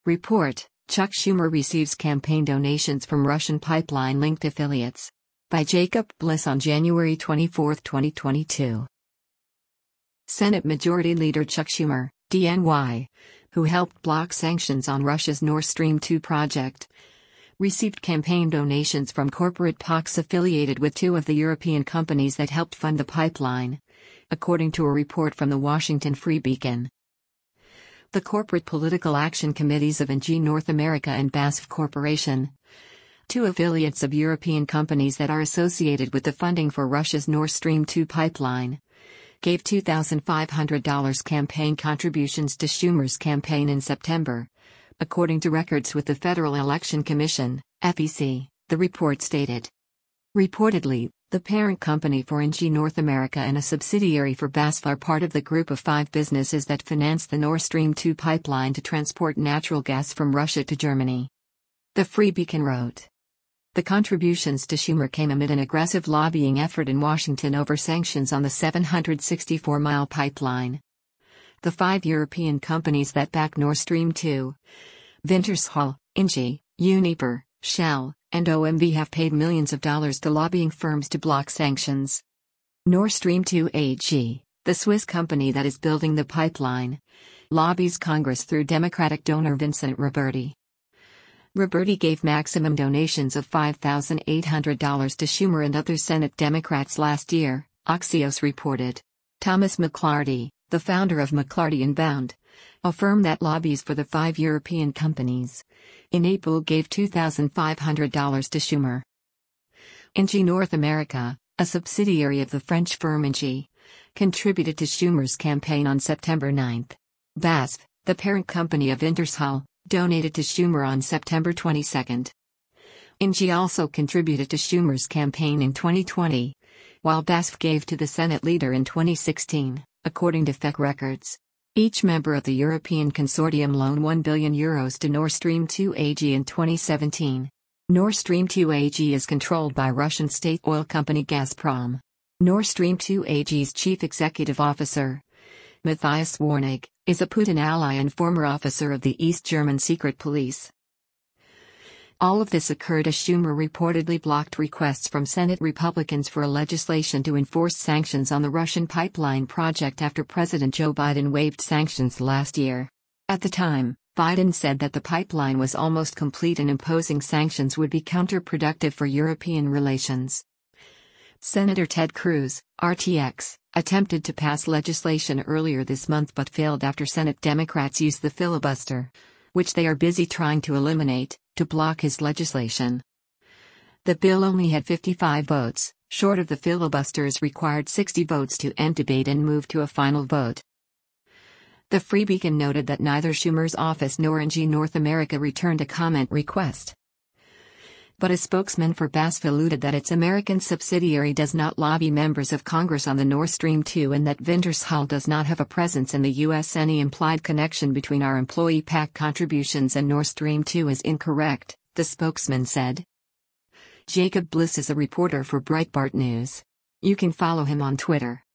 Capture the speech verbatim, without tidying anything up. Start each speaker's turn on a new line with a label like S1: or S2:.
S1: Report: Chuck Schumer receives campaign donations from Russian pipeline-linked affiliates. By Jacob Bliss on January twenty-fourth, twenty twenty-two. Senate Majority Leader Chuck Schumer, D N Y, who helped block sanctions on Russia's Nord Stream two project, received campaign donations from corporate P O Cs affiliated with two of the European companies that helped fund the pipeline, according to a report from the Washington Free Beacon. The Corporate Political Action Committees of I N G North America and B A S F Corporation, two affiliates of European companies that are associated with the funding for Russia's Nord Stream two pipeline, gave two thousand five hundred dollars campaign contributions to Schumer's campaign in September, according to records with the Federal Election Commission, F E C, the report stated. Reportedly, the parent company for I N G North America and a subsidiary for B A S F are part of the group of five businesses that finance the Nord Stream two pipeline to transport natural gas from Russia to Germany. The Free Beacon wrote. The contributions to Schumer came amid an aggressive lobbying effort in Washington over sanctions on the seven hundred sixty-four mile pipeline. The five European companies that back Nord Stream two, Wintershall, I N G, Uniper, Shell, and O M V have paid millions of dollars to lobbying firms to block sanctions. Nord Stream two A G, the Swiss company that is building the pipeline, lobbies Congress through Democratic donor Vincent Roberti. Roberti gave maximum donations of five thousand eight hundred dollars to Schumer and other Senate Democrats last year, Axios reported. Thomas McLarty, the founder of McLarty and Bound, a firm that lobbies for the five European companies, in April gave two thousand five hundred dollars to Schumer. I N G North America, a subsidiary of the French firm I N G, contributed to Schumer's campaign on September ninth. B A S F, the parent company of Wintershall, donated to Schumer on September twenty-second. I N G also contributed to Schumer's campaign in twenty twenty, while B A S F gave to the Senate leader in twenty sixteen, according to F E C records. Each member of the European consortium loaned one billion euros to Nord Stream two A G in twenty seventeen. Nord Stream two A G is controlled by Russian state oil company Gazprom. Nord Stream two A G's chief executive officer, Matthias Warnig, is a Putin ally and former officer of the East German secret police. All of this occurred as Schumer reportedly blocked requests from Senate Republicans for a legislation to enforce sanctions on the Russian pipeline project after President Joe Biden waived sanctions last year. At the time, Biden said that the pipeline was almost complete and imposing sanctions would be counterproductive for European relations. Senator Ted Cruz, R T X, attempted to pass legislation earlier this month but failed after Senate Democrats used the filibuster, which they are busy trying to eliminate, to block his legislation. The bill only had fifty-five votes, short of the filibuster's required sixty votes to end debate and move to a final vote. The Free Beacon noted that neither Schumer's office nor I N G North America returned a comment request. But a spokesman for B A S F alluded that its American subsidiary does not lobby members of Congress on the Nord Stream two and that Wintershall does not have a presence in the U S. Any implied connection between our employee PAC contributions and Nord Stream two is incorrect, the spokesman said. Jacob Bliss is a reporter for Breitbart News. You can follow him on Twitter.